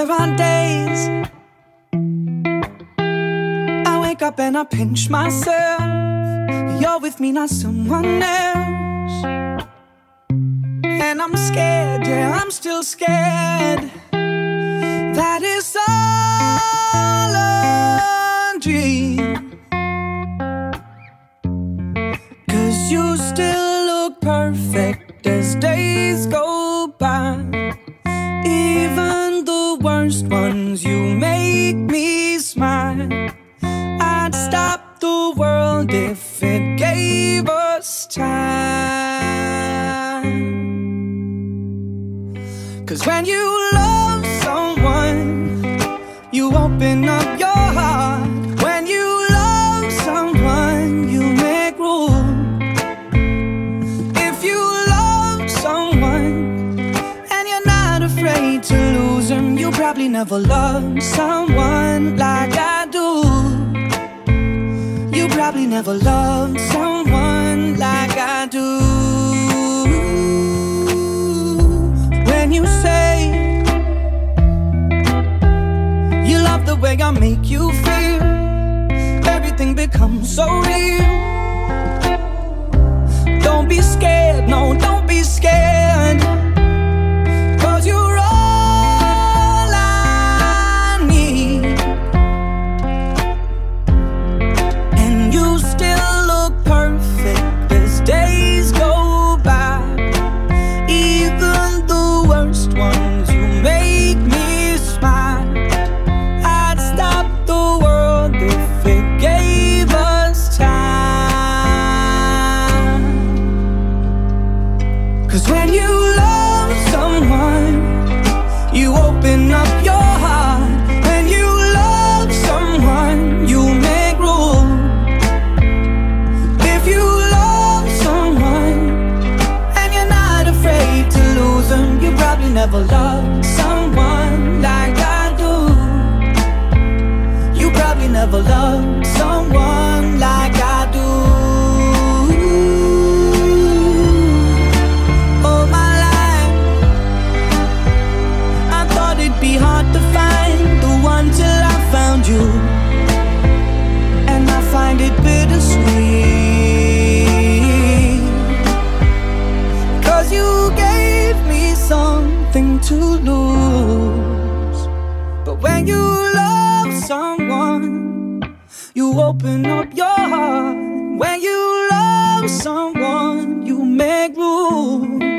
There are days I wake up and I pinch myself. You're with me, not someone else. And I'm scared, yeah, I'm still scared. That is all a dream. 'Cause you still look perfect as days go by. Even the worst ones, you make me smile. I'd stop the world if it gave us time. 'Cause when you love someone, you open up your heart. When you love someone, you make room. If you love someone and you're not afraid to lose them, you probably never loved someone like I do. You probably never loved someone like I do. When you say you love the way I make you feel, everything becomes so real. Don't be scared, no, don't be scared. 'Cause you're all I need. And you still look perfect as days go by. Even the worst ones, you make me smile. I'd stop the world if it gave us time. 'Cause when you love someone, you open up your heart. When you love someone, you make room. If you love someone and you're not afraid to lose them, you probably never loved someone like I do. You probably never loved someone like I do. All my life I thought it'd be hard to find the one till I found you. And I find it bittersweet. 'Cause you gave me something to lose. But when you love someone, you open up your heart. When you love someone, you make room.